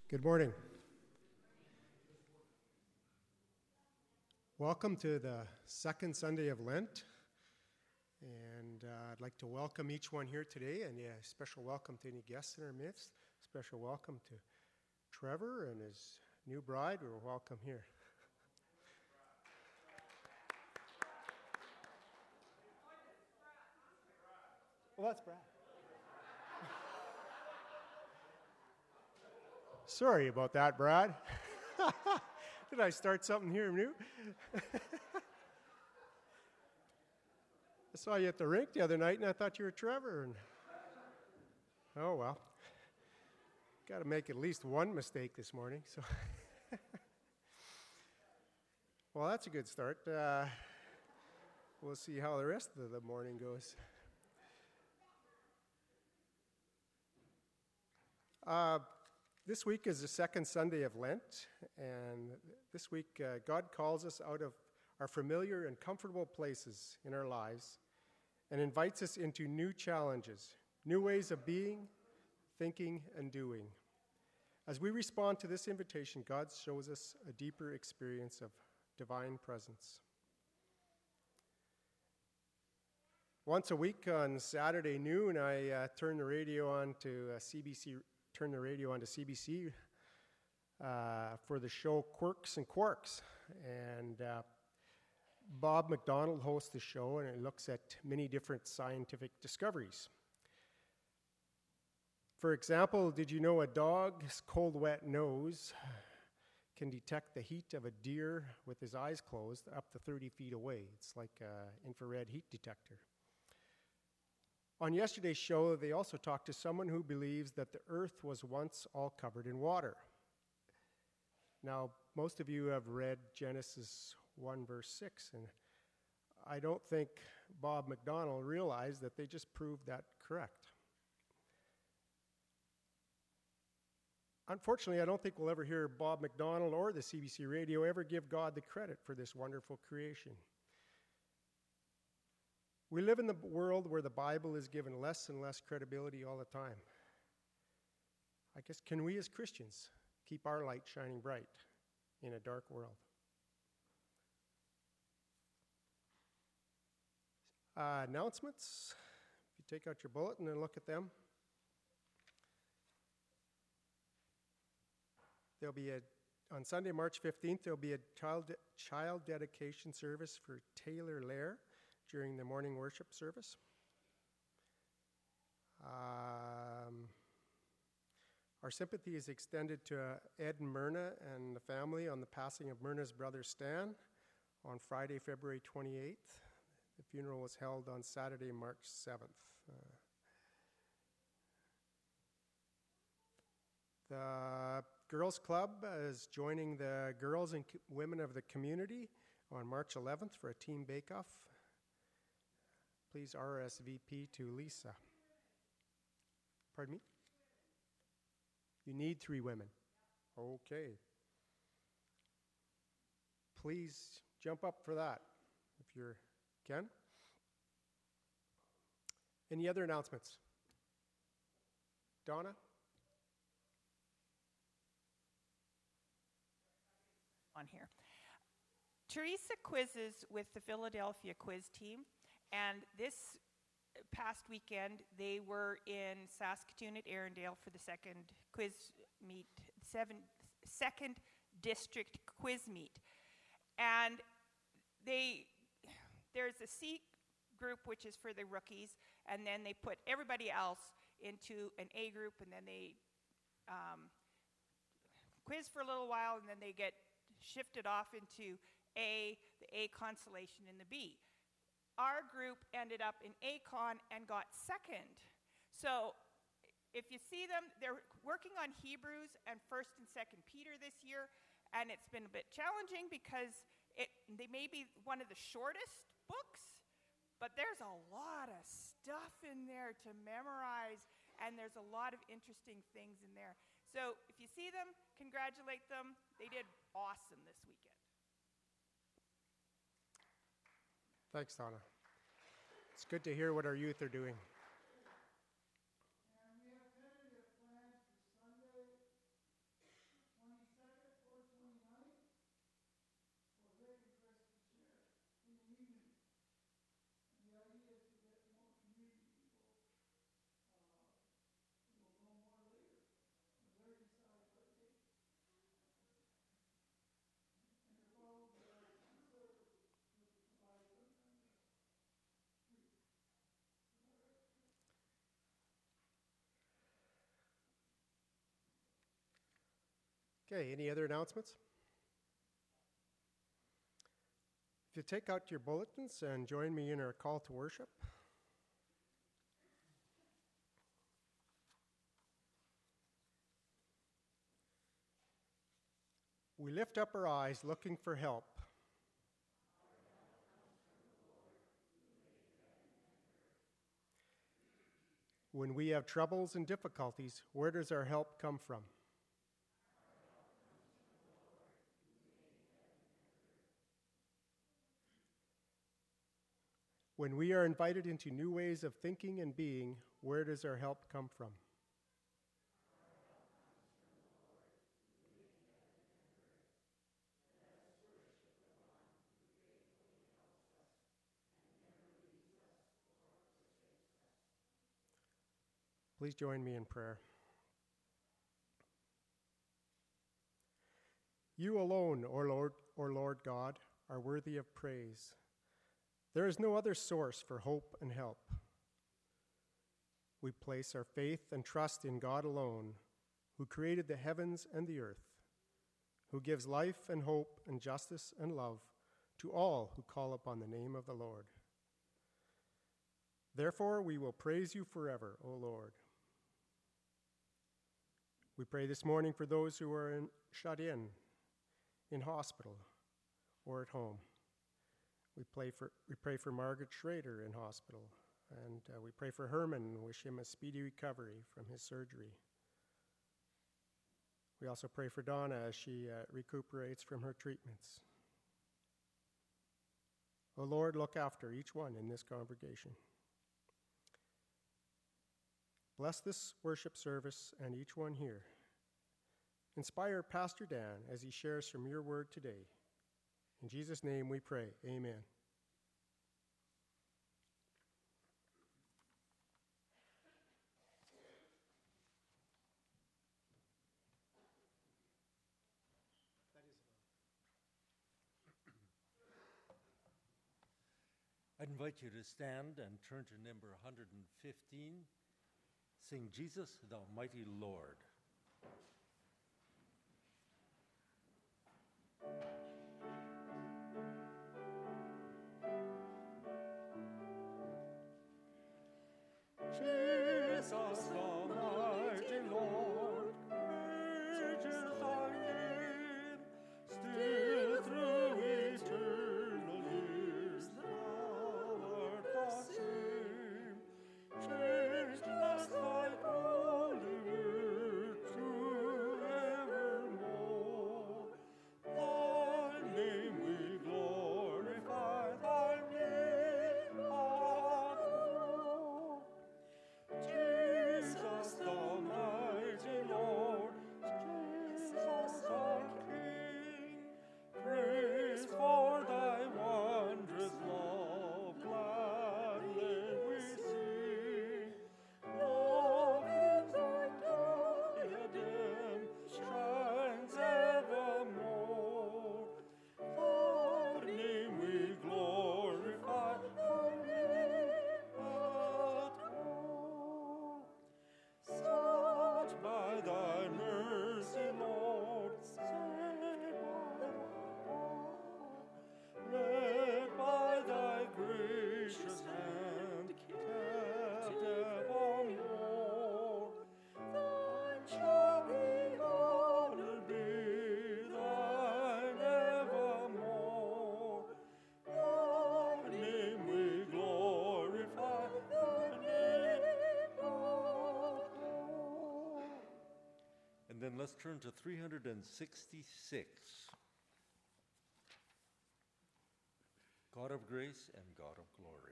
Good morning. Welcome to the second Sunday of Lent, and I'd like to welcome each one here today, and a special welcome to any guests in our midst. Special welcome to Trevor and his new bride. We're welcome here. Well, that's Brad. Sorry about that, Brad. Did I start something here new? I saw you at the rink the other night, and I thought you were Trevor. Oh, well. Got to make at least one mistake this morning. So, well, that's a good start. We'll see how the rest of the morning goes. This week is the second Sunday of Lent, and this week God calls us out of our familiar and comfortable places in our lives and invites us into new challenges, new ways of being, thinking, and doing. As we respond to this invitation, God shows us a deeper experience of divine presence. Once a week on Saturday noon, I turn the radio on to CBC for the show Quirks and Quarks. And Bob McDonald hosts the show, and it looks at many different scientific discoveries. For example, did you know a dog's cold, wet nose can detect the heat of a deer with his eyes closed up to 30 feet away? It's like an infrared heat detector. On yesterday's show, they also talked to someone who believes that the earth was once all covered in water. Now, most of you have read Genesis 1, verse 6, and I don't think Bob McDonald realized that they just proved that correct. Unfortunately, I don't think we'll ever hear Bob McDonald or the CBC radio ever give God the credit for this wonderful creation. We live in the world where the Bible is given less and less credibility all the time. I guess, can we as Christians keep our light shining bright in a dark world? Announcements. If you take out your bulletin and look at them. On Sunday, March 15th, there'll be a child dedication service for Taylor Lair during the morning worship service. Our sympathy is extended to Ed and Myrna and the family on the passing of Myrna's brother Stan on Friday, February 28th. The funeral was held on Saturday, March 7th. The Girls Club is joining the girls and women of the community on March 11th for a team bake-off. Please RSVP to Lisa. Pardon me? You need 3 women. Okay. Please jump up for that if you can. Any other announcements? Donna? On here. Teresa quizzes with the Philadelphia quiz team, and this past weekend they were in Saskatoon at Arundel for the second district quiz meet. And there's a C group, which is for the rookies, and then they put everybody else into an A group, and then they quiz for a little while, and then they get shifted off into the A constellation in the B. Our group ended up in A-Con and got second. So if you see them, they're working on Hebrews and 1st and 2nd Peter this year, and it's been a bit challenging because they may be one of the shortest books, but there's a lot of stuff in there to memorize, and there's a lot of interesting things in there. So if you see them, congratulate them. They did awesome this weekend. Thanks, Donna. It's good to hear what our youth are doing. And we have tentative plans for Sunday, Okay, any other announcements? If you take out your bulletins and join me in our call to worship. We lift up our eyes looking for help. When we have troubles and difficulties, where does our help come from? When we are invited into new ways of thinking and being, where does our help come from? Please join me in prayer. You alone, O Lord God, are worthy of praise. There is no other source for hope and help. We place our faith and trust in God alone, who created the heavens and the earth, who gives life and hope and justice and love to all who call upon the name of the Lord. Therefore, we will praise you forever, O Lord. We pray this morning for those who are shut in hospital or at home. We pray for Margaret Schrader in hospital, and we pray for Herman and wish him a speedy recovery from his surgery. We also pray for Donna as she recuperates from her treatments. O Lord, look after each one in this congregation. Bless this worship service and each one here. Inspire Pastor Dan as he shares from your word today. In Jesus' name we pray, amen. I invite you to stand and turn to number 115. Sing Jesus, the Mighty Lord. Jesus, the mighty Lord, great is thy name, still through eternal years thou art the same. Changed not thy holy word to evermore. Thy name we glorify, thy name adore. Jesus, the mighty Lord, Jesus, our King, praise for thy wondrous love, gladly we sing. Love in thy diadem shines evermore. Thy name we glorify, thy name adore. Sought by thy mercy, Lord, saved by thy love, led by thy gracious hand, kept evermore. Thine shall the honor be, thine evermore. Thy name we glorify, thy name adore. And then let's turn to 366. God of grace and God of glory.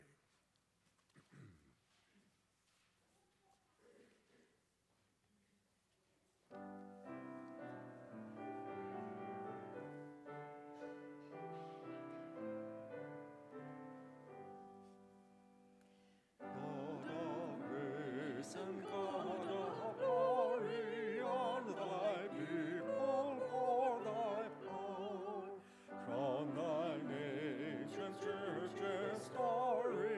God of grace and God of glory, on thy people pour thy power. Crown thine ancient church's story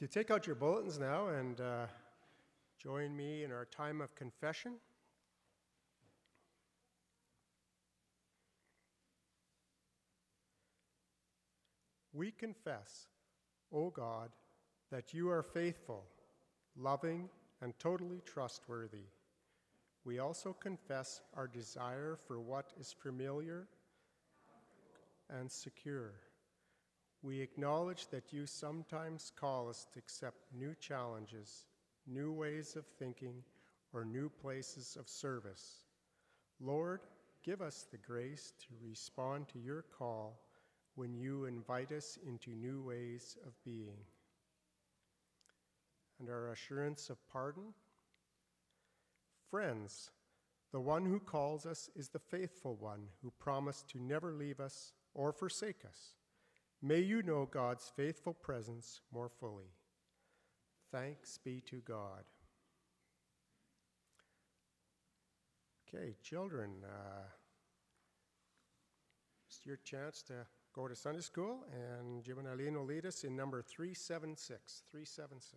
If you take out your bulletins now and join me in our time of confession. We confess, O God, that you are faithful, loving, and totally trustworthy. We also confess our desire for what is familiar and secure. We acknowledge that you sometimes call us to accept new challenges, new ways of thinking, or new places of service. Lord, give us the grace to respond to your call when you invite us into new ways of being. And our assurance of pardon. Friends, the one who calls us is the faithful one who promised to never leave us or forsake us. May you know God's faithful presence more fully. Thanks be to God. Okay, children, it's your chance to go to Sunday school, and Jim and Eileen will lead us in number 376. 376.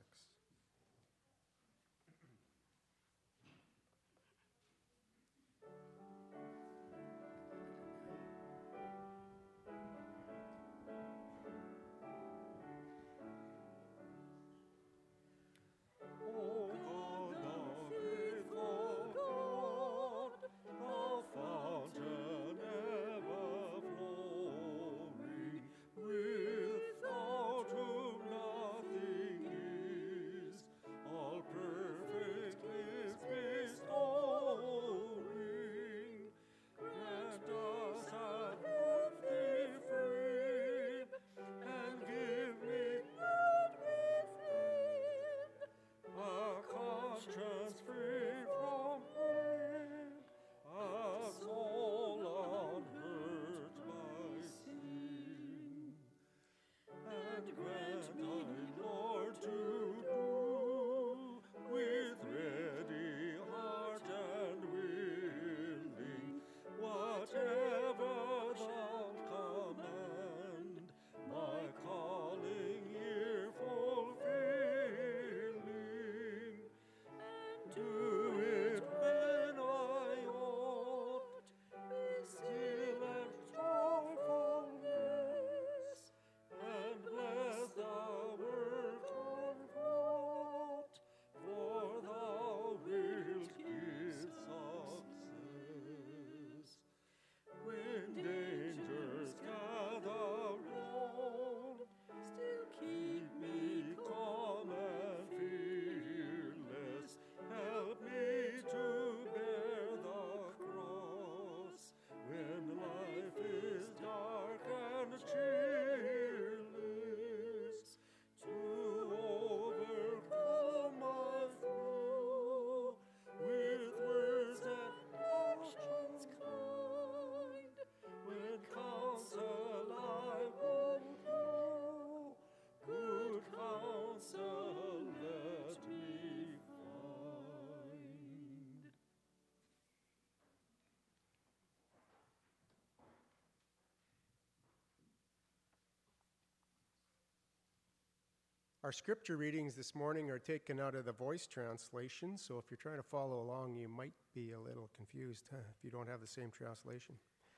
Our scripture readings this morning are taken out of the Voice translation, so if you're trying to follow along, you might be a little confused if you don't have the same translation.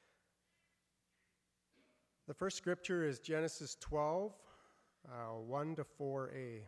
The first scripture is Genesis 12, 1 to 4a.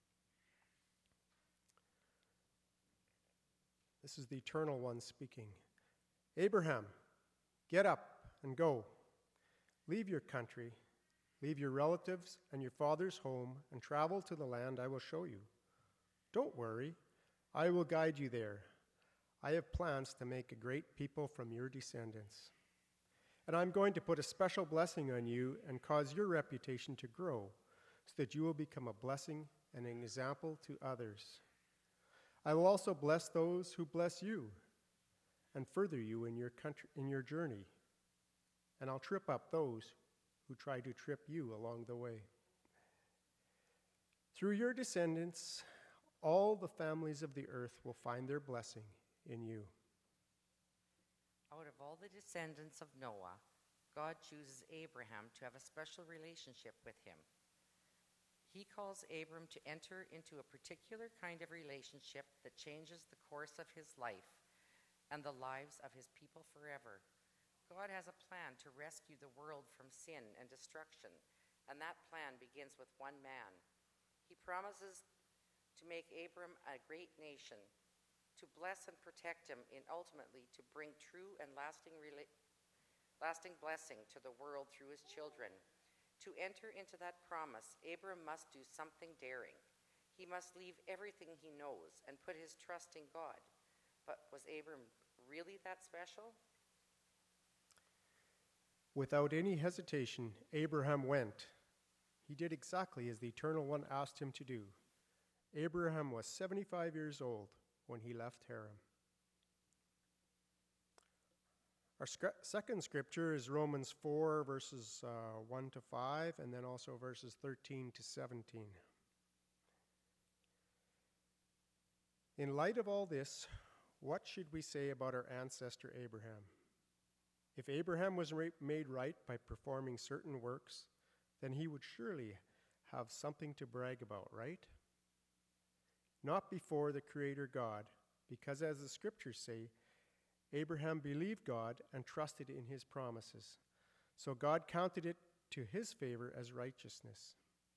This is the Eternal One speaking. Abraham, get up and go. Leave your country. Leave your relatives and your father's home and travel to the land I will show you. Don't worry, I will guide you there. I have plans to make a great people from your descendants. And I'm going to put a special blessing on you and cause your reputation to grow so that you will become a blessing and an example to others. I will also bless those who bless you and further you in your journey. And I'll trip up those who try to trip you along the way. Through your descendants, all the families of the earth will find their blessing in you. Out of all the descendants of Noah, God chooses Abraham to have a special relationship with him. He calls Abram to enter into a particular kind of relationship that changes the course of his life and the lives of his people forever. God has a plan to rescue the world from sin and destruction, and that plan begins with one man. He promises to make Abram a great nation, to bless and protect him, and ultimately to bring true and lasting blessing to the world through his children. To enter into that promise, Abram must do something daring. He must leave everything he knows and put his trust in God. But was Abram really that special? Without any hesitation, Abraham went. He did exactly as the Eternal One asked him to do. Abraham was 75 years old when he left Haran. Our second scripture is Romans 4, verses 1 to 5, and then also verses 13 to 17. In light of all this, what should we say about our ancestor Abraham? If Abraham was made right by performing certain works, then he would surely have something to brag about, right? Not before the Creator God, because as the scriptures say, Abraham believed God and trusted in his promises. So God counted it to his favor as righteousness.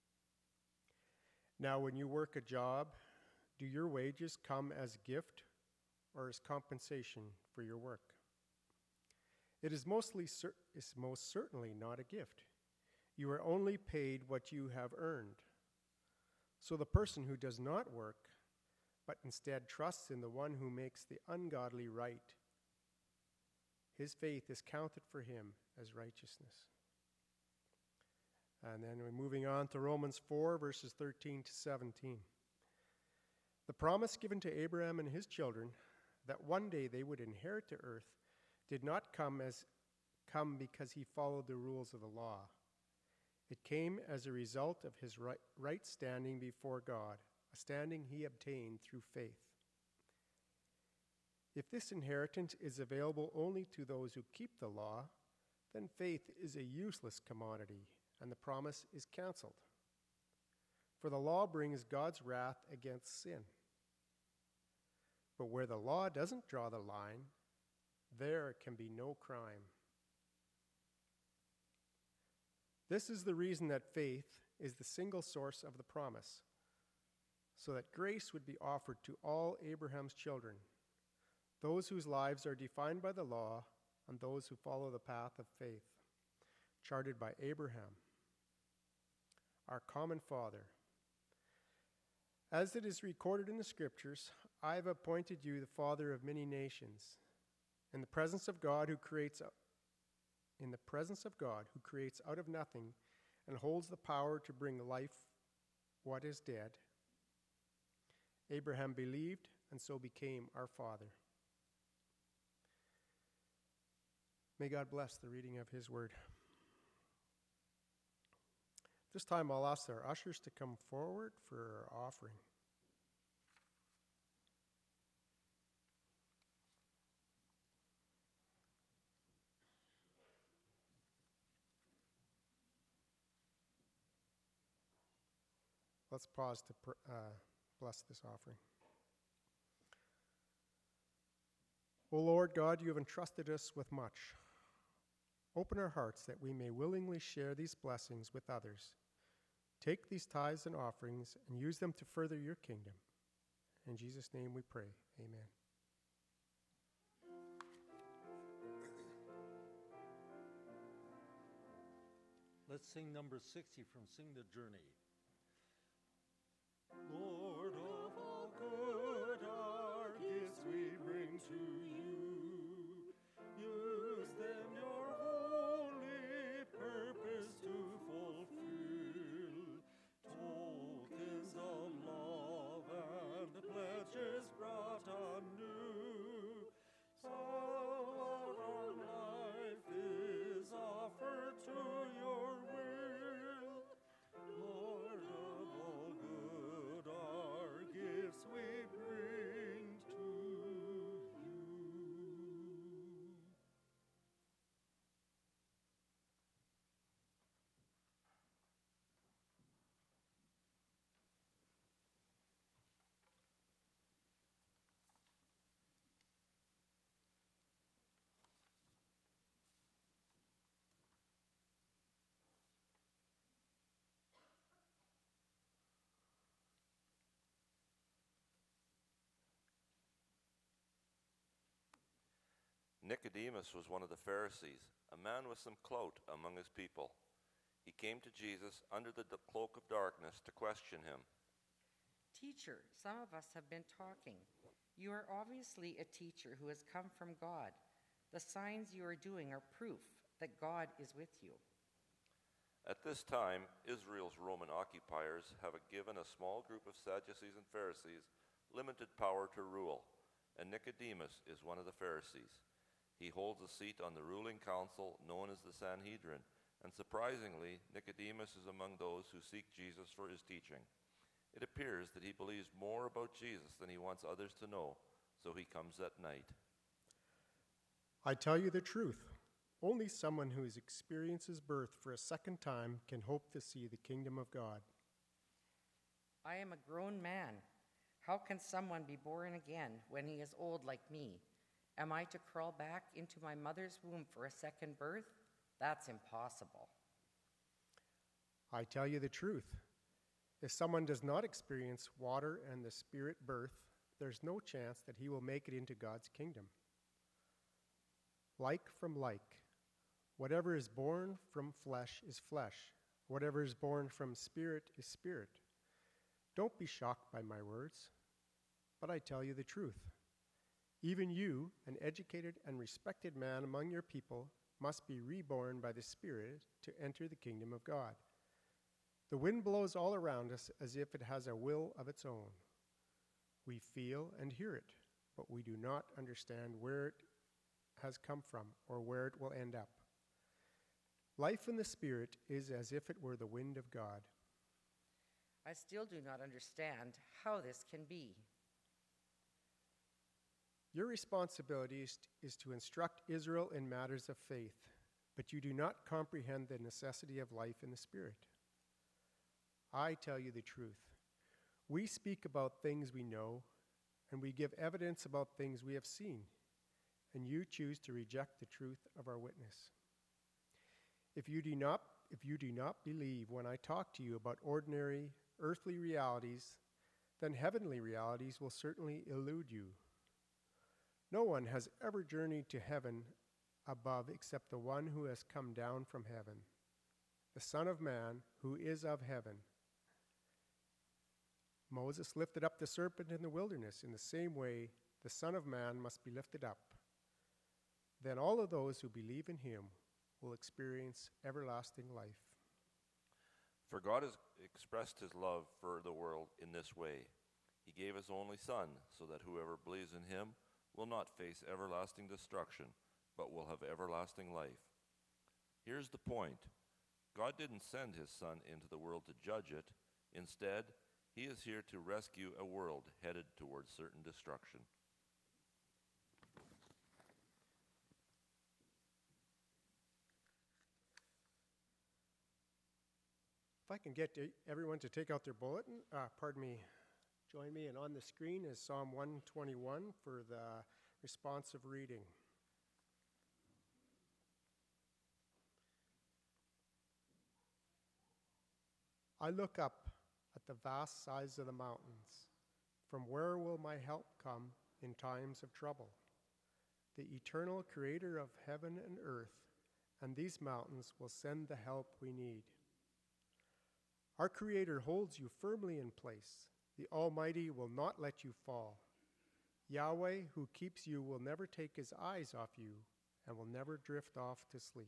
Now, when you work a job, do your wages come as a gift or as compensation for your work? It is most certainly not a gift. You are only paid what you have earned. So the person who does not work, but instead trusts in the one who makes the ungodly right, his faith is counted for him as righteousness. And then we're moving on to Romans 4, verses 13 to 17. The promise given to Abraham and his children that one day they would inherit the earth did not come because he followed the rules of the law. It came as a result of his right standing before God, a standing he obtained through faith. If this inheritance is available only to those who keep the law, then faith is a useless commodity, and the promise is canceled. For the law brings God's wrath against sin. But where the law doesn't draw the line, there can be no crime. This is the reason that faith is the single source of the promise, so that grace would be offered to all Abraham's children, those whose lives are defined by the law and those who follow the path of faith, charted by Abraham, our common father. As it is recorded in the scriptures, I have appointed you the father of many nations, in the presence of God who creates out of nothing and holds the power to bring life what is dead. Abraham believed and so became our father. May God bless the reading of his word. This time I'll ask our ushers to come forward for our offering. Let's pause to bless this offering. O Lord God, you have entrusted us with much. Open our hearts that we may willingly share these blessings with others. Take these tithes and offerings and use them to further your kingdom. In Jesus' name we pray. Amen. Let's sing number 60 from Sing the Journey. Lord of all good, our gifts we bring to you. Use them your holy purpose to fulfill. Tokens of love and pledges brought anew. So our life is offered to your will. Lord, Nicodemus was one of the Pharisees, a man with some clout among his people. He came to Jesus under the cloak of darkness to question him. Teacher, some of us have been talking. You are obviously a teacher who has come from God. The signs you are doing are proof that God is with you. At this time, Israel's Roman occupiers have given a small group of Sadducees and Pharisees limited power to rule, and Nicodemus is one of the Pharisees. He holds a seat on the ruling council known as the Sanhedrin, and surprisingly, Nicodemus is among those who seek Jesus for his teaching. It appears that he believes more about Jesus than he wants others to know, so he comes at night. I tell you the truth. Only someone who has experienced his birth for a second time can hope to see the kingdom of God. I am a grown man. How can someone be born again when he is old like me? Am I to crawl back into my mother's womb for a second birth? That's impossible. I tell you the truth. If someone does not experience water and the Spirit birth, there's no chance that he will make it into God's kingdom. Like from like. Whatever is born from flesh is flesh. Whatever is born from spirit is spirit. Don't be shocked by my words, but I tell you the truth. Even you, an educated and respected man among your people, must be reborn by the Spirit to enter the kingdom of God. The wind blows all around us as if it has a will of its own. We feel and hear it, but we do not understand where it has come from or where it will end up. Life in the Spirit is as if it were the wind of God. I still do not understand how this can be. Your responsibility is to instruct Israel in matters of faith, but you do not comprehend the necessity of life in the Spirit. I tell you the truth. We speak about things we know, and we give evidence about things we have seen, and you choose to reject the truth of our witness. If you do not believe when I talk to you about ordinary earthly realities, then heavenly realities will certainly elude you. No one has ever journeyed to heaven above except the one who has come down from heaven, the Son of Man who is of heaven. Moses lifted up the serpent in the wilderness. In the same way, the Son of Man must be lifted up. Then all of those who believe in him will experience everlasting life. For God has expressed his love for the world in this way. He gave his only Son, so that whoever believes in him will not face everlasting destruction, but will have everlasting life. Here's the point. God didn't send his Son into the world to judge it. Instead, he is here to rescue a world headed towards certain destruction. If I can get everyone to take out their bulletin, join me, and on the screen is Psalm 121 for the responsive reading. I look up at the vast size of the mountains. From where will my help come in times of trouble? The eternal creator of heaven and earth and these mountains will send the help we need. Our Creator holds you firmly in place. The Almighty will not let you fall. Yahweh, who keeps you, will never take his eyes off you and will never drift off to sleep.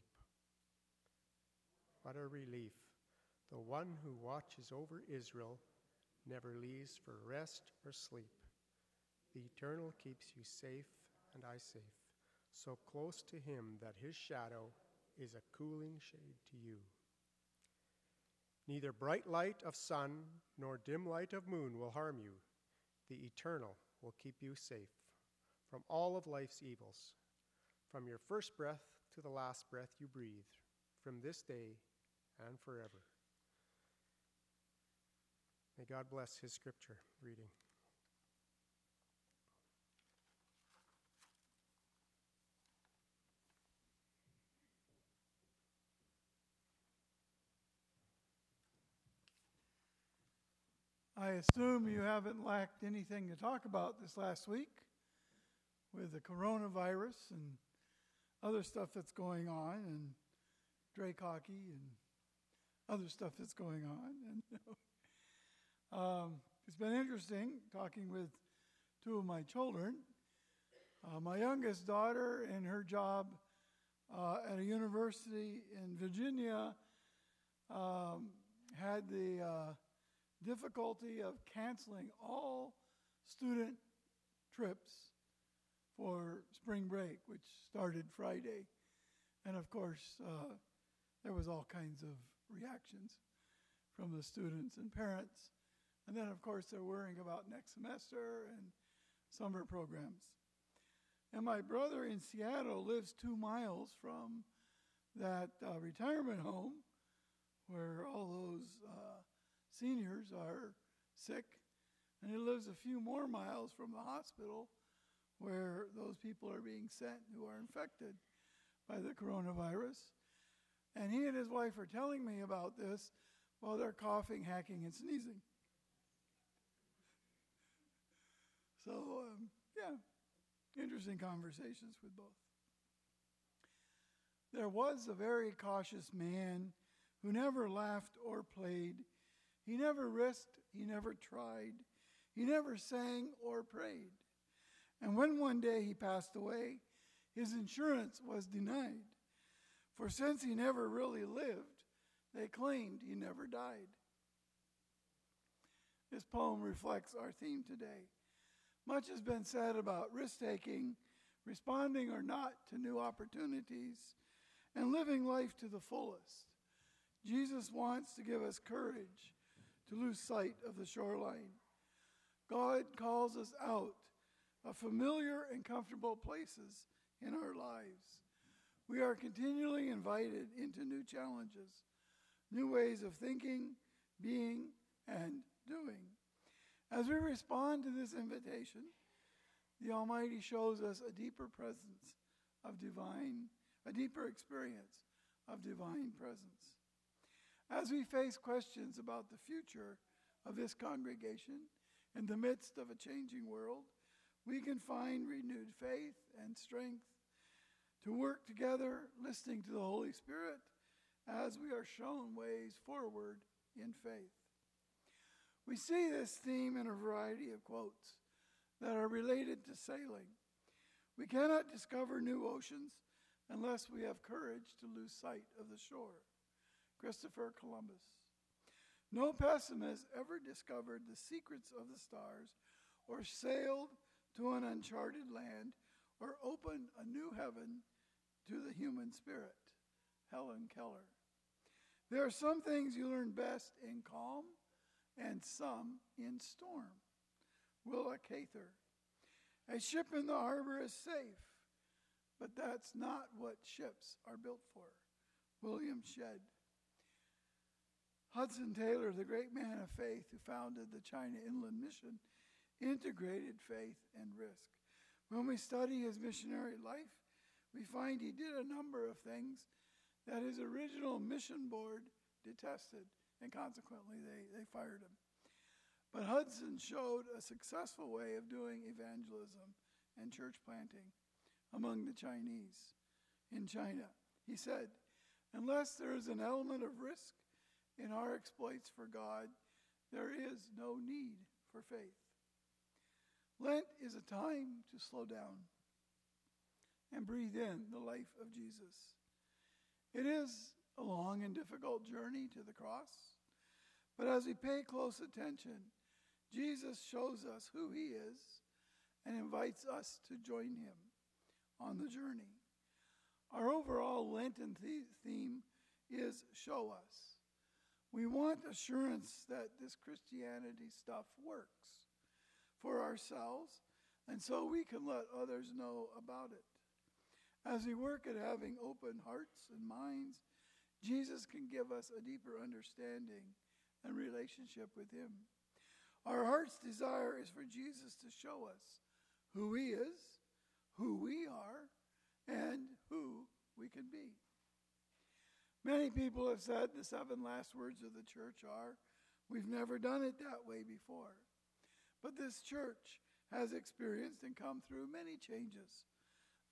What a relief. The one who watches over Israel never leaves for rest or sleep. The Eternal keeps you safe and I safe, so close to him that his shadow is a cooling shade to you. Neither bright light of sun nor dim light of moon will harm you. The Eternal will keep you safe from all of life's evils, from your first breath to the last breath you breathe, from this day and forever. May God bless his scripture reading. I assume you haven't lacked anything to talk about this last week with the coronavirus and other stuff that's going on, and Drake hockey and other stuff that's going on. And it's been interesting talking with two of my children. My youngest daughter, in her job at a university in Virginia, had the difficulty of canceling all student trips for spring break, which started Friday. And of course, there was all kinds of reactions from the students and parents. And then, of course, they're worrying about next semester and summer programs. And my brother in Seattle lives 2 miles from that retirement home where all those seniors are sick. And he lives a few more miles from the hospital where those people are being sent who are infected by the coronavirus. And he and his wife are telling me about this while they're coughing, hacking, and sneezing. So, interesting conversations with both. There was a very cautious man who never laughed or played. He never risked, he never tried. He never sang or prayed. And when one day he passed away, his insurance was denied. For since he never really lived, they claimed he never died. This poem reflects our theme today. Much has been said about risk-taking, responding or not to new opportunities, and living life to the fullest. Jesus wants to give us courage to lose sight of the shoreline. God calls us out of familiar and comfortable places in our lives. We are continually invited into new challenges, new ways of thinking, being, and doing. As we respond to this invitation, the Almighty shows us a deeper experience of divine presence. As we face questions about the future of this congregation in the midst of a changing world, we can find renewed faith and strength to work together, listening to the Holy Spirit as we are shown ways forward in faith. We see this theme in a variety of quotes that are related to sailing. We cannot discover new oceans unless we have courage to lose sight of the shore. Christopher Columbus. No pessimist ever discovered the secrets of the stars or sailed to an uncharted land or opened a new heaven to the human spirit. Helen Keller. There are some things you learn best in calm and some in storm. Willa Cather. A ship in the harbor is safe, but that's not what ships are built for. William Shedd. Hudson Taylor, the great man of faith who founded the China Inland Mission, integrated faith and risk. When we study his missionary life, we find he did a number of things that his original mission board detested, and consequently they fired him. But Hudson showed a successful way of doing evangelism and church planting among the Chinese in China. He said, unless there is an element of risk in our exploits for God, there is no need for faith. Lent is a time to slow down and breathe in the life of Jesus. It is a long and difficult journey to the cross, but as we pay close attention, Jesus shows us who he is and invites us to join him on the journey. Our overall Lenten theme is show us. We want assurance that this Christianity stuff works for ourselves, and so we can let others know about it. As we work at having open hearts and minds, Jesus can give us a deeper understanding and relationship with him. Our heart's desire is for Jesus to show us who he is, who we are, and who we can be. Many people have said the 7 last words of the church are, we've never done it that way before. But this church has experienced and come through many changes.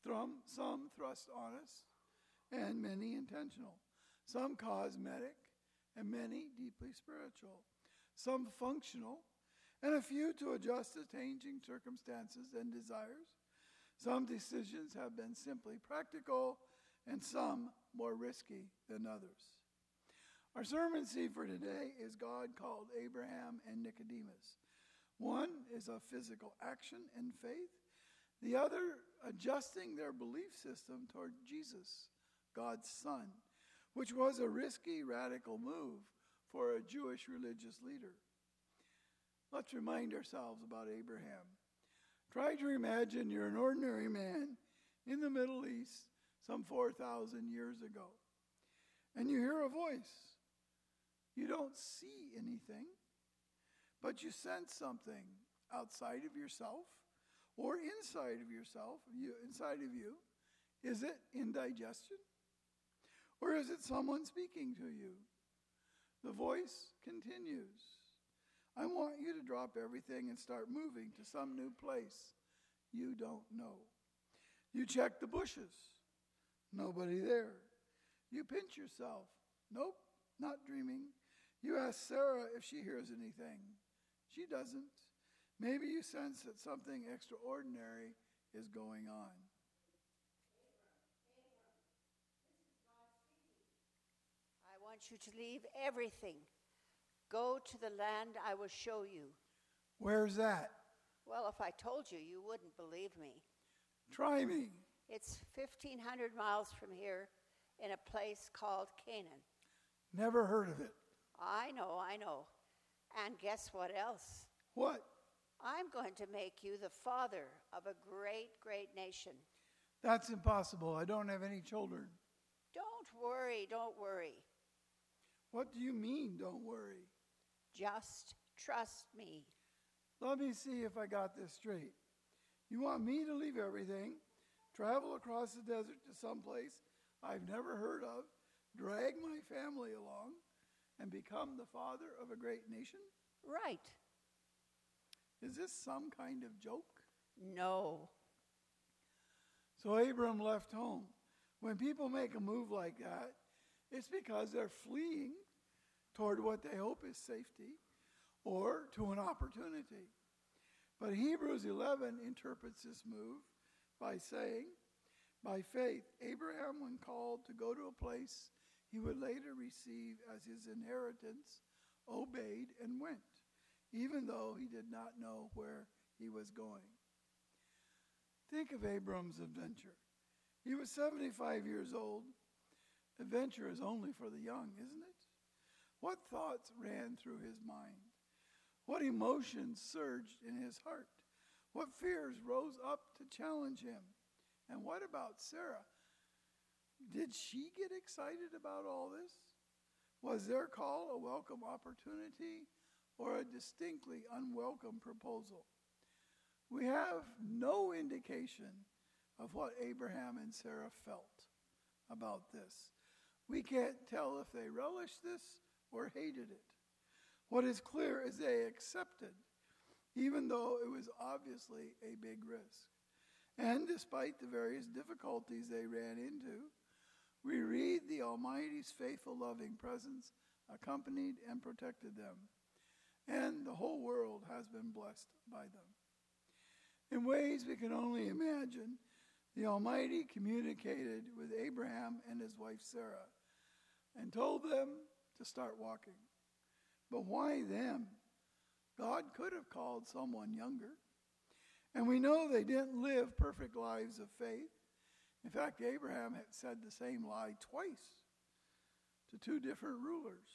some thrust honest, and many intentional, some cosmetic, and many deeply spiritual, some functional, and a few to adjust to changing circumstances and desires. Some decisions have been simply practical, and some more risky than others. Our sermon seed for today is God called Abraham and Nicodemus. One is a physical action and faith, the other adjusting their belief system toward Jesus, God's Son, which was a risky, radical move for a Jewish religious leader. Let's remind ourselves about Abraham. Try to imagine you're an ordinary man in the Middle East some 4,000 years ago, and you hear a voice. You don't see anything, but you sense something outside of yourself or inside of yourself, inside of you. Is it indigestion? Or is it someone speaking to you? The voice continues. I want you to drop everything and start moving to some new place you don't know. You check the bushes. Nobody there. You pinch yourself. Nope, not dreaming. You ask Sarah if she hears anything. She doesn't. Maybe you sense that something extraordinary is going on. I want you to leave everything. Go to the land I will show you. Where's that? Well, if I told you, you wouldn't believe me. Try me. It's 1,500 miles from here in a place called Canaan. Never heard of it. I know. And guess what else? What? I'm going to make you the father of a great, great nation. That's impossible. I don't have any children. Don't worry. What do you mean, don't worry? Just trust me. Let me see if I got this straight. You want me to leave everything, travel across the desert to someplace I've never heard of, drag my family along, and become the father of a great nation? Right. Is this some kind of joke? No. So Abram left home. When people make a move like that, it's because they're fleeing toward what they hope is safety or to an opportunity. But Hebrews 11 interprets this move by saying, by faith, Abraham, when called to go to a place he would later receive as his inheritance, obeyed and went, even though he did not know where he was going. Think of Abram's adventure. He was 75 years old. Adventure is only for the young, isn't it? What thoughts ran through his mind? What emotions surged in his heart? What fears rose up to challenge him? And what about Sarah? Did she get excited about all this? Was their call a welcome opportunity or a distinctly unwelcome proposal? We have no indication of what Abraham and Sarah felt about this. We can't tell if they relished this or hated it. What is clear is they accepted, even though it was obviously a big risk. And despite the various difficulties they ran into, we read the Almighty's faithful, loving presence accompanied and protected them. And the whole world has been blessed by them. In ways we can only imagine, the Almighty communicated with Abraham and his wife Sarah and told them to start walking. But why them? God could have called someone younger. And we know they didn't live perfect lives of faith. In fact, Abraham had said the same lie twice to two different rulers.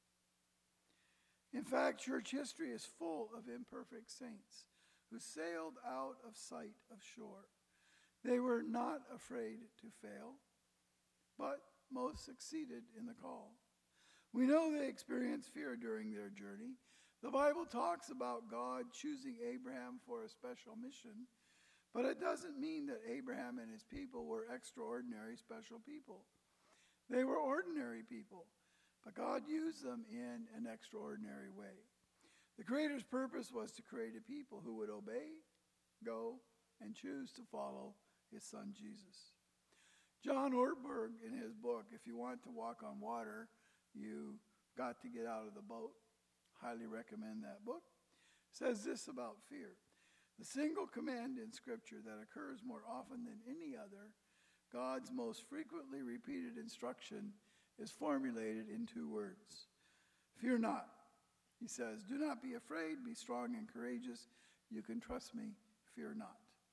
In fact, church history is full of imperfect saints who sailed out of sight of shore. They were not afraid to fail, but most succeeded in the call. We know they experienced fear during their journey. The Bible talks about God choosing Abraham for a special mission, but it doesn't mean that Abraham and his people were extraordinary special people. They were ordinary people, but God used them in an extraordinary way. The Creator's purpose was to create a people who would obey, go, and choose to follow his son Jesus. John Ortberg, in his book, If You Want to Walk on Water, You Got to Get Out of the Boat, highly recommend that book, says this about fear. The single command in Scripture that occurs more often than any other, God's most frequently repeated instruction, is formulated in 2 words. Fear not. He says, do not be afraid, be strong and courageous. You can trust me, fear not.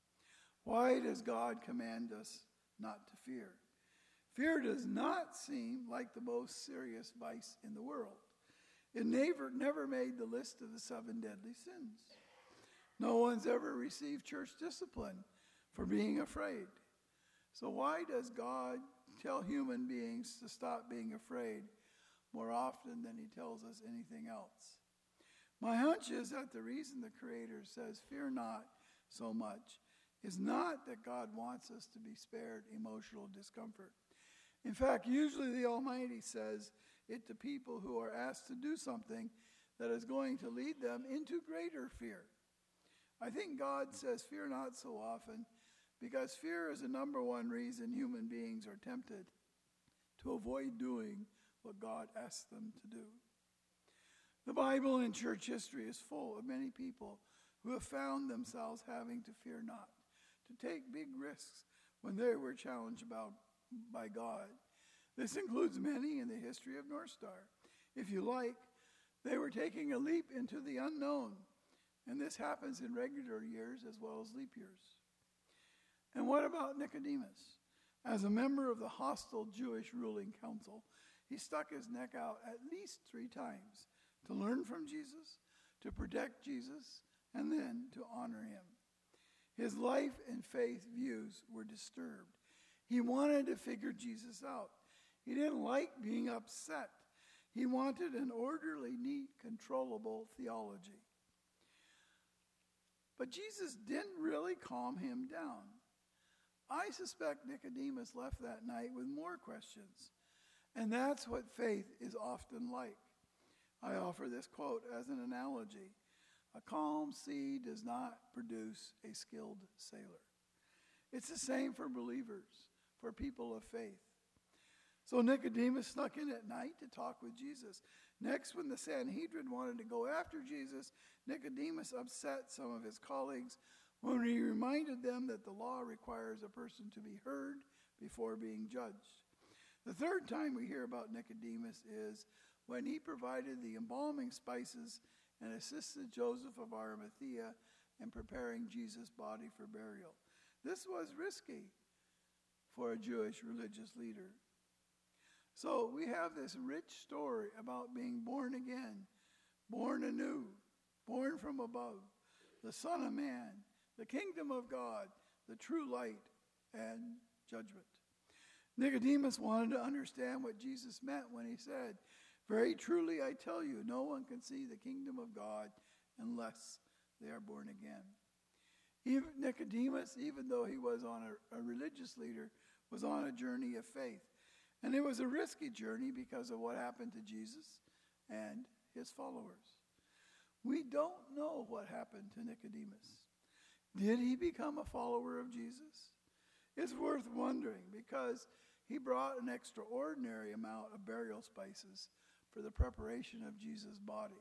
Why does God command us not to fear? Fear does not seem like the most serious vice in the world. It never made the list of the 7 deadly sins. No one's ever received church discipline for being afraid. So why does God tell human beings to stop being afraid more often than he tells us anything else? My hunch is that the reason the Creator says fear not so much is not that God wants us to be spared emotional discomfort. In fact, usually the Almighty says it to people who are asked to do something that is going to lead them into greater fear. I think God says fear not so often because fear is the number one reason human beings are tempted to avoid doing what God asks them to do. The Bible and church history is full of many people who have found themselves having to fear not, to take big risks when they were challenged by God. This includes many in the history of North Star. If you like, they were taking a leap into the unknown, and this happens in regular years as well as leap years. And what about Nicodemus? As a member of the hostile Jewish ruling council, he stuck his neck out at least 3 times to learn from Jesus, to protect Jesus, and then to honor him. His life and faith views were disturbed. He wanted to figure Jesus out. He didn't like being upset. He wanted an orderly, neat, controllable theology. But Jesus didn't really calm him down. I suspect Nicodemus left that night with more questions. And that's what faith is often like. I offer this quote as an analogy. A calm sea does not produce a skilled sailor. It's the same for believers, for people of faith. So Nicodemus snuck in at night to talk with Jesus. Next, when the Sanhedrin wanted to go after Jesus, Nicodemus upset some of his colleagues when he reminded them that the law requires a person to be heard before being judged. The third time we hear about Nicodemus is when he provided the embalming spices and assisted Joseph of Arimathea in preparing Jesus' body for burial. This was risky for a Jewish religious leader. So we have this rich story about being born again, born anew, born from above, the Son of Man, the kingdom of God, the true light, and judgment. Nicodemus wanted to understand what Jesus meant when he said, very truly I tell you, no one can see the kingdom of God unless they are born again. Even Nicodemus, even though he was a religious leader, was on a journey of faith. And it was a risky journey because of what happened to Jesus and his followers. We don't know what happened to Nicodemus. Did he become a follower of Jesus? It's worth wondering because he brought an extraordinary amount of burial spices for the preparation of Jesus' body.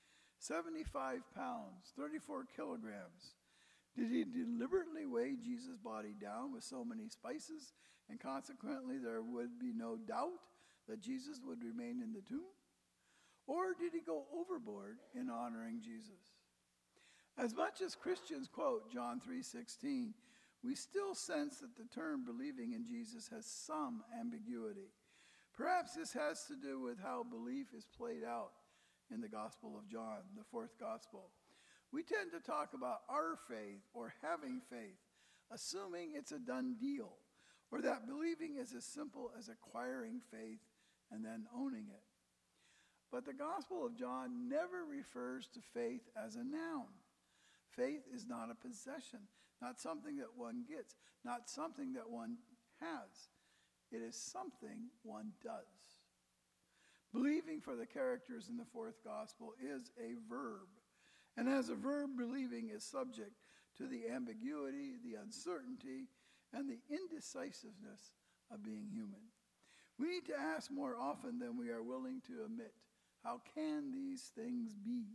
75 pounds, 34 kilograms. Did he deliberately weigh Jesus' body down with so many spices, and consequently there would be no doubt that Jesus would remain in the tomb? Or did he go overboard in honoring Jesus? As much as Christians quote John 3:16, we still sense that the term believing in Jesus has some ambiguity. Perhaps this has to do with how belief is played out in the Gospel of John, the 4th Gospel. We tend to talk about our faith or having faith, assuming it's a done deal, or that believing is as simple as acquiring faith and then owning it. But the Gospel of John never refers to faith as a noun. Faith is not a possession, not something that one gets, not something that one has. It is something one does. Believing for the characters in the 4th Gospel is a verb. And as a verb, believing is subject to the ambiguity, the uncertainty, and the indecisiveness of being human. We need to ask more often than we are willing to admit, how can these things be?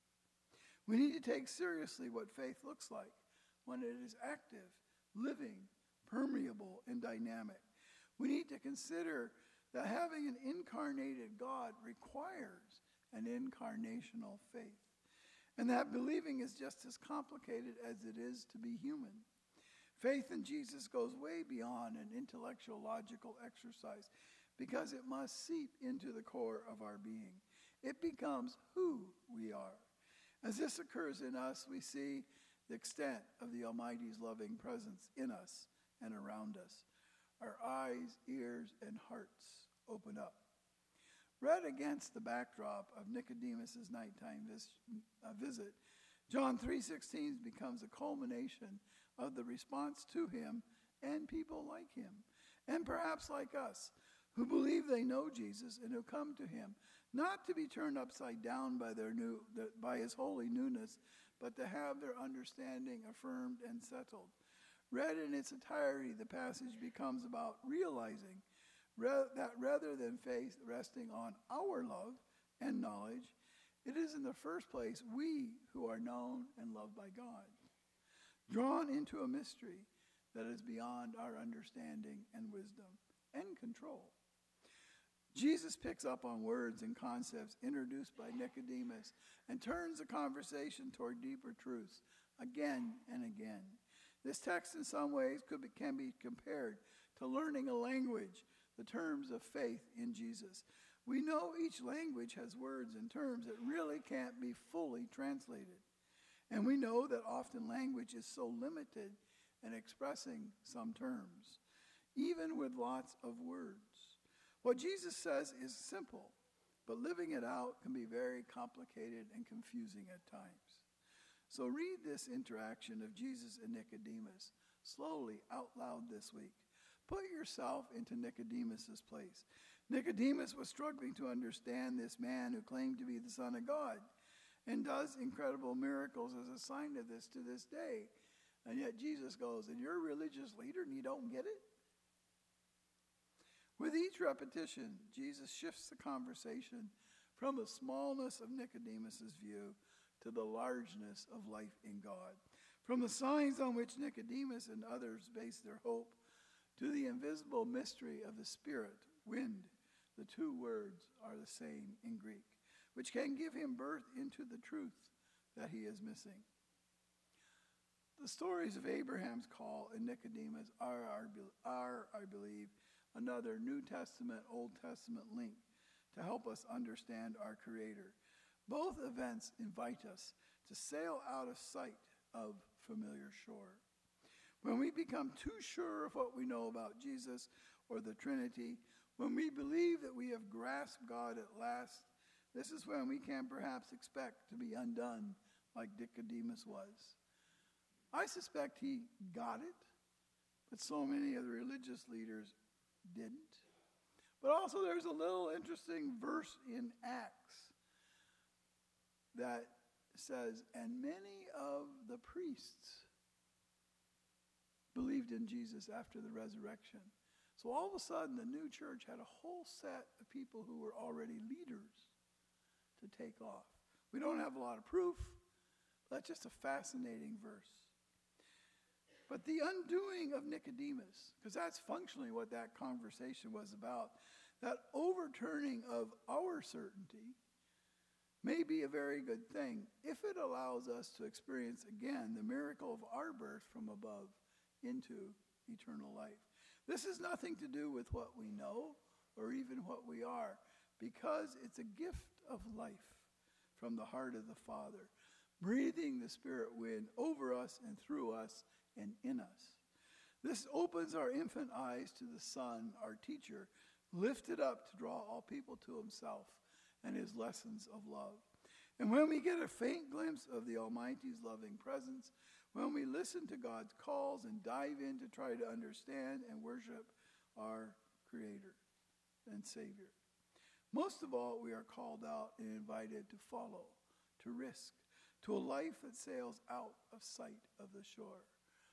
We need to take seriously what faith looks like when it is active, living, permeable, and dynamic. We need to consider that having an incarnated God requires an incarnational faith, and that believing is just as complicated as it is to be human. Faith in Jesus goes way beyond an intellectual, logical exercise because it must seep into the core of our being. It becomes who we are. As this occurs in us, we see the extent of the Almighty's loving presence in us and around us. Our eyes, ears, and hearts open up. Read against the backdrop of Nicodemus' nighttime visit, John 3:16 becomes a culmination of the response to him and people like him, and perhaps like us, who believe they know Jesus and who come to him, not to be turned upside down by his holy newness, but to have their understanding affirmed and settled. Read in its entirety, the passage becomes about realizing that rather than faith resting on our love and knowledge, it is in the first place we who are known and loved by God, drawn into a mystery that is beyond our understanding and wisdom and control. Jesus picks up on words and concepts introduced by Nicodemus and turns the conversation toward deeper truths again and again. This text in some ways can be compared to learning a language, the terms of faith in Jesus. We know each language has words and terms that really can't be fully translated. And we know that often language is so limited in expressing some terms, even with lots of words. What Jesus says is simple, but living it out can be very complicated and confusing at times. So read this interaction of Jesus and Nicodemus slowly out loud this week. Put yourself into Nicodemus' place. Nicodemus was struggling to understand this man who claimed to be the Son of God and does incredible miracles as a sign of this to this day. And yet Jesus goes, and you're a religious leader and you don't get it? With each repetition, Jesus shifts the conversation from the smallness of Nicodemus' view to the largeness of life in God, from the signs on which Nicodemus and others base their hope to the invisible mystery of the Spirit, wind. The two words are the same in Greek, which can give him birth into the truth that he is missing. The stories of Abraham's call and Nicodemus are, I believe, another New Testament, Old Testament link to help us understand our Creator. Both events invite us to sail out of sight of familiar shore. When we become too sure of what we know about Jesus or the Trinity, when we believe that we have grasped God at last, this is when we can perhaps expect to be undone like Nicodemus was. I suspect he got it, but so many of the religious leaders didn't. But also there's a little interesting verse in Acts that says, and many of the priests believed in Jesus after the resurrection. So all of a sudden, the new church had a whole set of people who were already leaders to take off. We don't have a lot of proof. That's just a fascinating verse. But the undoing of Nicodemus, because that's functionally what that conversation was about, that overturning of our certainty may be a very good thing if it allows us to experience again the miracle of our birth from above into eternal life. This has nothing to do with what we know or even what we are, because it's a gift of life from the heart of the Father, breathing the Spirit wind over us and through us and in us. This opens our infant eyes to the Son, our teacher, lifted up to draw all people to himself and his lessons of love. And when we get a faint glimpse of the Almighty's loving presence, when we listen to God's calls and dive in to try to understand and worship our Creator and Savior. Most of all, we are called out and invited to follow, to risk, to a life that sails out of sight of the shore.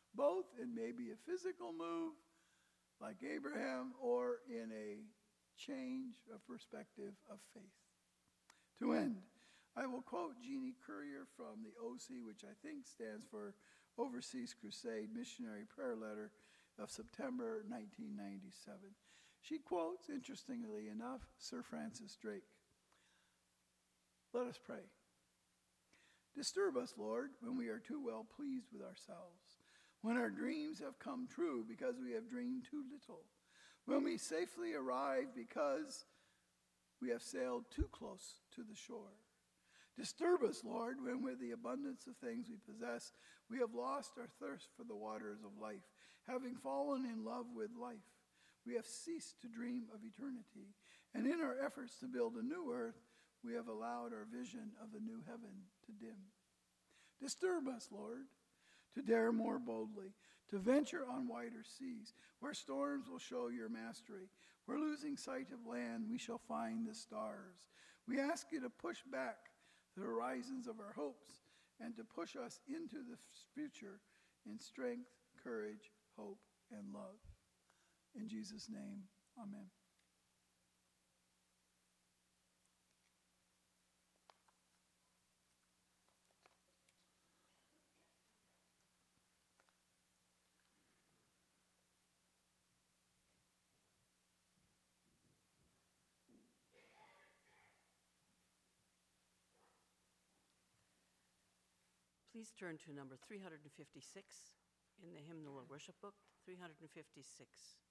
both in maybe a physical move like Abraham or in a change of perspective of faith. To end, I will quote Jeannie Currier from the OC, which I think stands for Overseas Crusade Missionary Prayer Letter of September 1997. She quotes, interestingly enough, Sir Francis Drake. Let us pray. Disturb us, Lord, when we are too well pleased with ourselves, when our dreams have come true because we have dreamed too little, when we safely arrive because we have sailed too close to the shore. Disturb us, Lord, when with the abundance of things we possess, we have lost our thirst for the waters of life. Having fallen in love with life, we have ceased to dream of eternity, and in our efforts to build a new earth, we have allowed our vision of the new heaven to dim. Disturb us, Lord, to dare more boldly, to venture on wider seas, where storms will show your mastery, where losing sight of land we shall find the stars. We ask you to push back the horizons of our hopes and to push us into the future in strength, courage, hope, and love. In Jesus' name, amen. Please turn to number 356 in the Hymnal and Worship Book, 356.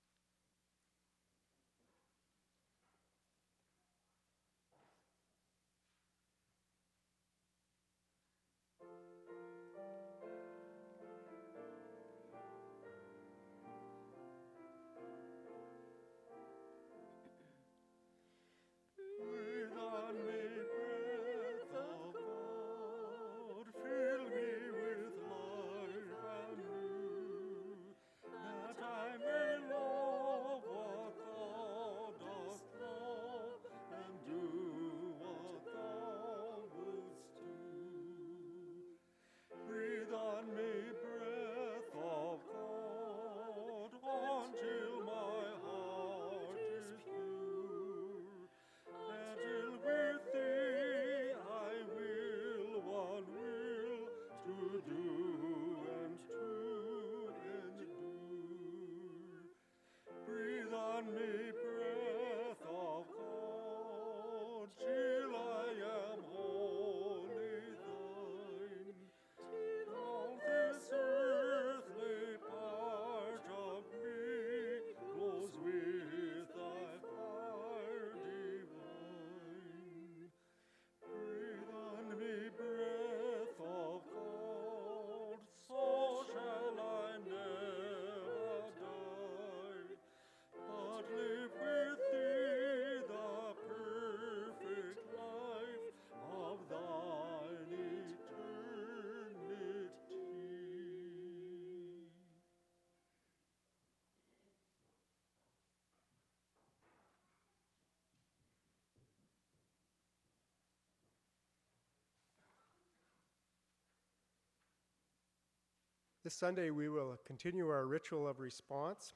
This Sunday, we will continue our ritual of response.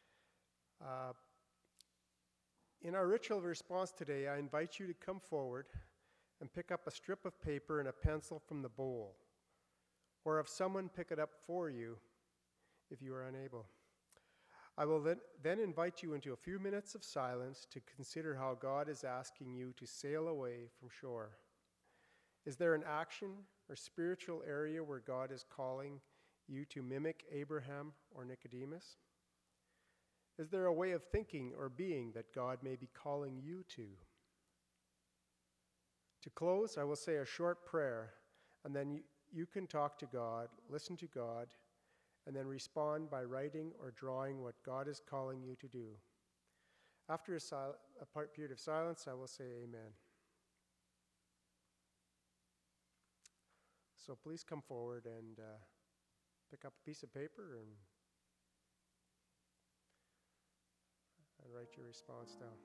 In our ritual of response today, I invite you to come forward and pick up a strip of paper and a pencil from the bowl, or have someone pick it up for you if you are unable. I will then invite you into a few minutes of silence to consider how God is asking you to sail away from shore. Is there an action or spiritual area where God is calling you to mimic Abraham or Nicodemus? Is there a way of thinking or being that God may be calling you to? To close, I will say a short prayer, and then you can talk to God, listen to God, and then respond by writing or drawing what God is calling you to do. After a period of silence, I will say amen. So please come forward and pick up a piece of paper and write your response down.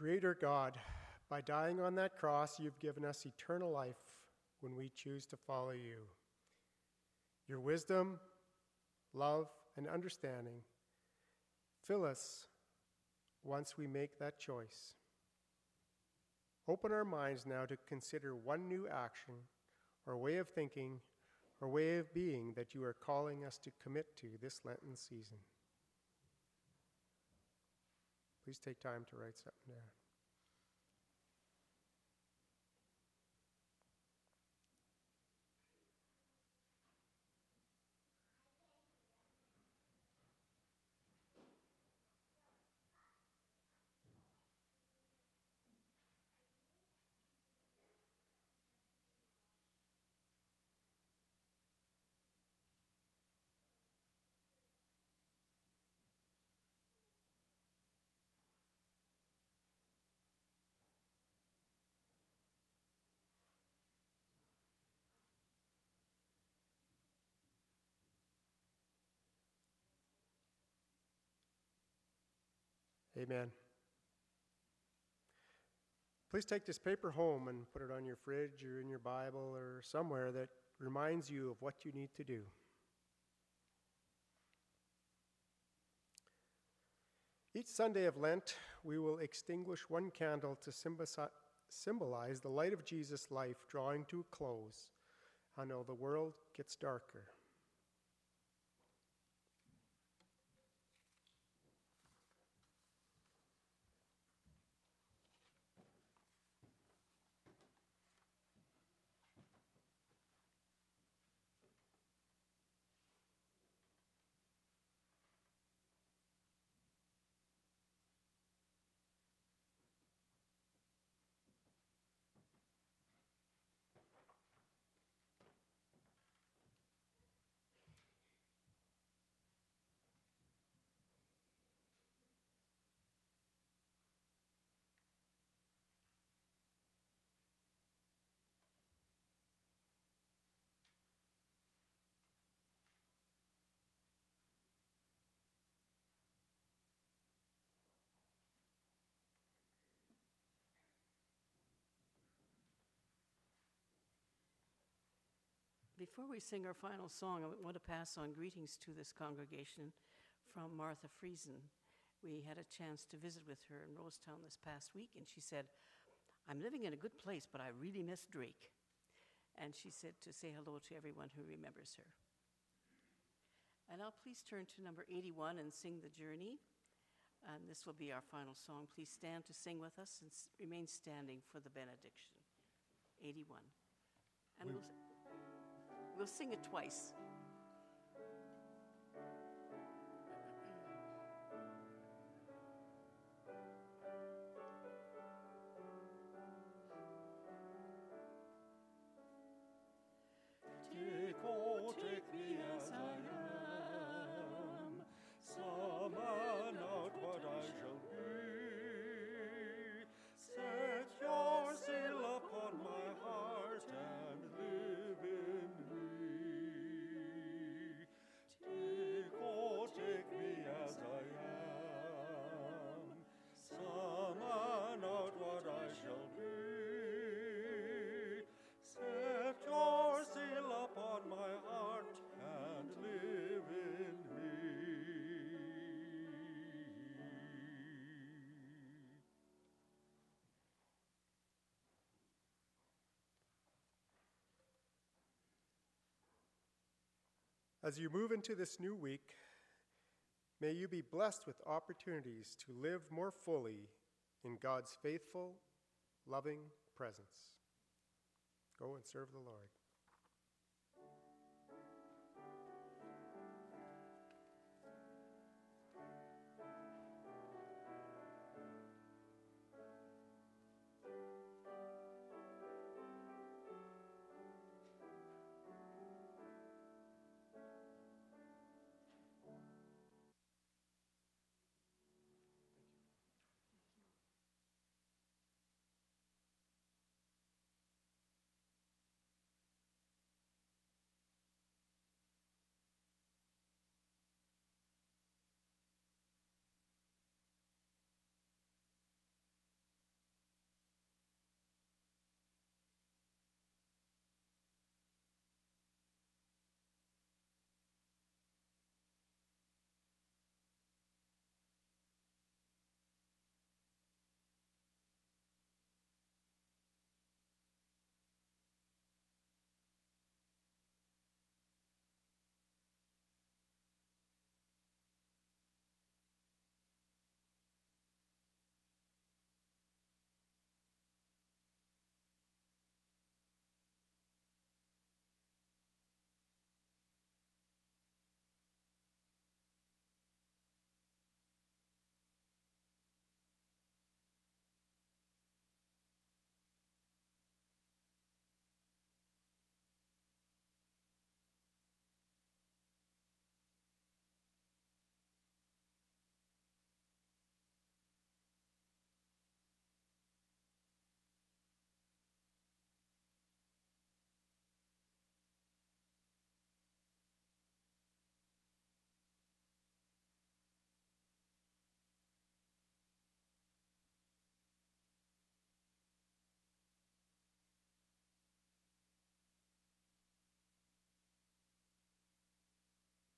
Creator God, by dying on that cross, you've given us eternal life when we choose to follow you. Your wisdom, love, and understanding fill us once we make that choice. Open our minds now to consider one new action or way of thinking or way of being that you are calling us to commit to this Lenten season. Please take time to write something down. Amen. Please take this paper home and put it on your fridge or in your Bible or somewhere that reminds you of what you need to do. Each Sunday of Lent, we will extinguish one candle to symbolize the light of Jesus' life drawing to a close. I know the world gets darker. Before we sing our final song, I want to pass on greetings to this congregation from Martha Friesen. We had a chance to visit with her in Rosetown this past week, and she said, "I'm living in a good place, but I really miss Drake." And she said to say hello to everyone who remembers her. And now please turn to number 81 and sing The Journey. And this will be our final song. Please stand to sing with us and remain standing for the benediction. 81. And we'll sing it twice. Take me as I am, summon out what I shall be. Set your seal upon my heart and live in me. Take me as I am, summon out what I shall be. Set your seal upon my heart and live in me. As you move into this new week, may you be blessed with opportunities to live more fully in God's faithful, loving presence. Go and serve the Lord.